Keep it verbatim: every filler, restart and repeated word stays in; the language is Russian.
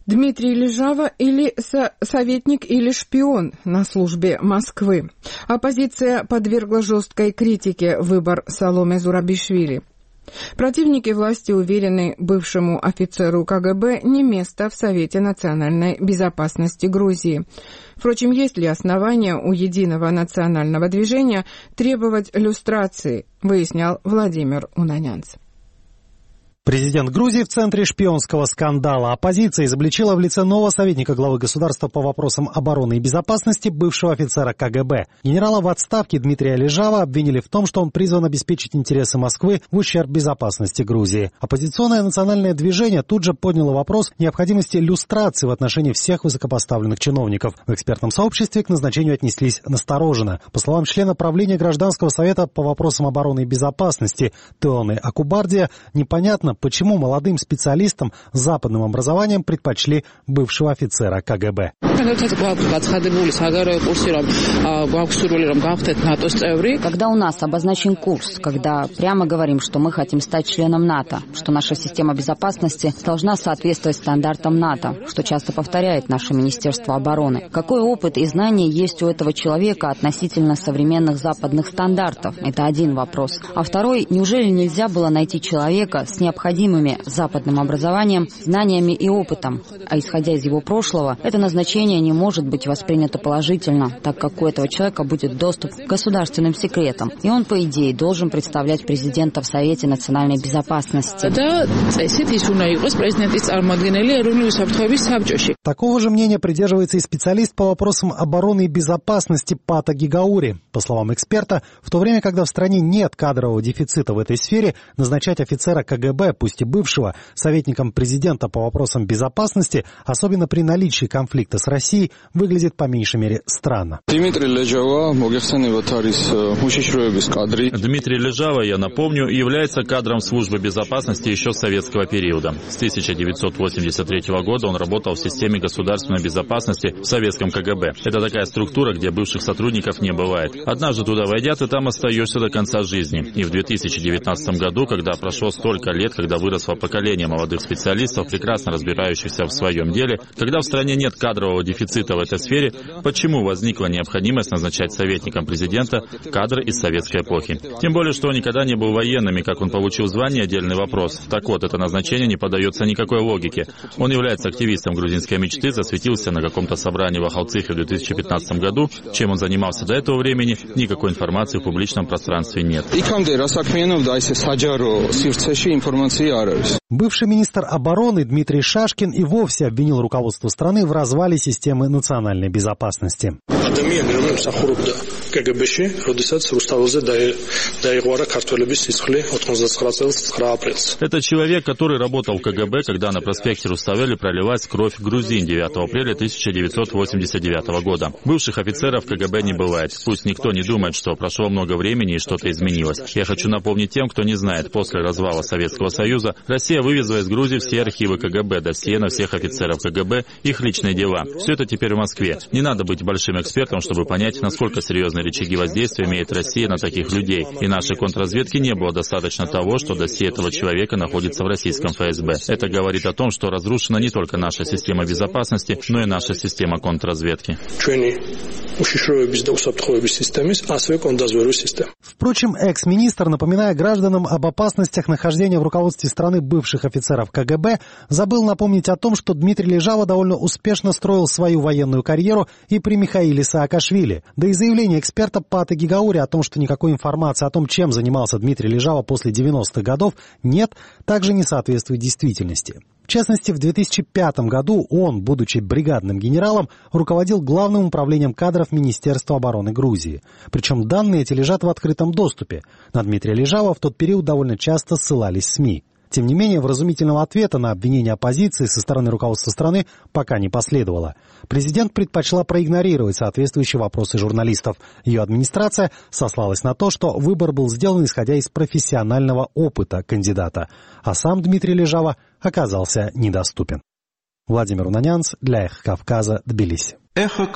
Дмитрий Лежава или со- советник или шпион на службе Москвы. Оппозиция подвергла жесткой критике выбор Саломе Зурабишвили. Противники власти уверены, бывшему офицеру КГБ не место в Совете национальной безопасности Грузии. Впрочем, есть ли основания у Единого национального движения требовать люстрации, выяснял Владимир Унанянц. Президент Грузии в центре шпионского скандала. Оппозиция изобличила в лице нового советника главы государства по вопросам обороны и безопасности бывшего офицера КГБ. Генерала в отставке Дмитрия Лежава обвинили в том, что он призван обеспечить интересы Москвы в ущерб безопасности Грузии. Оппозиционное национальное движение тут же подняло вопрос необходимости люстрации в отношении всех высокопоставленных чиновников. В экспертном сообществе к назначению отнеслись настороженно. По словам члена правления Гражданского совета по вопросам обороны и безопасности Теоны Акубардия, непонятно, почему молодым специалистам с западным образованием предпочли бывшего офицера КГБ. Когда у нас обозначен курс, когда прямо говорим, что мы хотим стать членом НАТО, что наша система безопасности должна соответствовать стандартам НАТО, что часто повторяет наше Министерство обороны. Какой опыт и знания есть у этого человека относительно современных западных стандартов? Это один вопрос. А второй, неужели нельзя было найти человека с необходимыми западным образованием, знаниями и опытом? А исходя из его прошлого, это назначение не может быть воспринято положительно, так как у этого человека будет доступ к государственным секретам, и он, по идее, должен представлять президента в Совете национальной безопасности. Такого же мнения придерживается и специалист по вопросам обороны и безопасности Пата Гигаури. По словам эксперта, в то время, когда в стране нет кадрового дефицита в этой сфере, назначать офицера КГБ, пусть и бывшего, советником президента по вопросам безопасности, особенно при наличии конфликта с Россией, выглядит по меньшей мере странно. Дмитрий Лежава, я напомню, является кадром службы безопасности еще с советского периода. С тысяча девятьсот восемьдесят третьего года он работал в системе государственной безопасности в советском КГБ. Это такая структура, где бывших сотрудников не бывает. Однажды туда войдя, ты там остаешься до конца жизни. И в две тысячи девятнадцатом году, когда прошло столько лет, когда выросло поколение молодых специалистов, прекрасно разбирающихся в своем деле, когда в стране нет кадрового дефицита в этой сфере, почему возникла необходимость назначать советником президента кадры из советской эпохи? Тем более, что он никогда не был военным, и как он получил звание — отдельный вопрос. Так вот, это назначение не поддается никакой логике. Он является активистом грузинской мечты, засветился на каком-то собрании в Ахалцихе в две тысячи пятнадцатом году. Чем он занимался до этого времени, никакой информации в публичном пространстве нет. Бывший министр обороны Дмитрий Шашкин и вовсе обвинил руководство страны в развале системы национальной безопасности. Это человек, который работал в КГБ, когда на проспекте Руставели пролилась кровь грузин девятого апреля тысяча девятьсот восемьдесят девятого года. Бывших офицеров КГБ не бывает. Пусть никто не думает, что прошло много времени и что-то изменилось. Я хочу напомнить тем, кто не знает, после развала Советского Союза Россия вывезла из Грузии все архивы КГБ, досье на всех офицеров КГБ, их личные дела. Все это теперь в Москве. Не надо быть большим экспертом, чтобы понять, насколько серьезные рычаги воздействия имеет Россия на таких людей. И нашей контрразведки не было достаточно того, что досье этого человека находится в российском ФСБ. Это говорит о том, что разрушена не только наша система безопасности, но и наша система контрразведки. Впрочем, экс-министр, напоминая гражданам об опасностях нахождения в руководстве страны бывших офицеров КГБ, забыл напомнить о том, что Дмитрий Лежава довольно успешно строил свою военную карьеру и при Михаиле Саакашвили. Да и заявление эксперта Пата Гигаури о том, что никакой информации о том, чем занимался Дмитрий Лежава после девяностых годов, нет, также не соответствует действительности. В частности, в две тысячи пятом году он, будучи бригадным генералом, руководил главным управлением кадров Министерства обороны Грузии. Причем данные эти лежат в открытом доступе. На Дмитрия Лежава в тот период довольно часто ссылались СМИ. Тем не менее, вразумительного ответа на обвинение оппозиции со стороны руководства страны пока не последовало. Президент предпочла проигнорировать соответствующие вопросы журналистов. Ее администрация сослалась на то, что выбор был сделан исходя из профессионального опыта кандидата, а сам Дмитрий Лежава оказался недоступен. Владимир Унанянц для Эхо Кавказа, Тбилиси. Эхо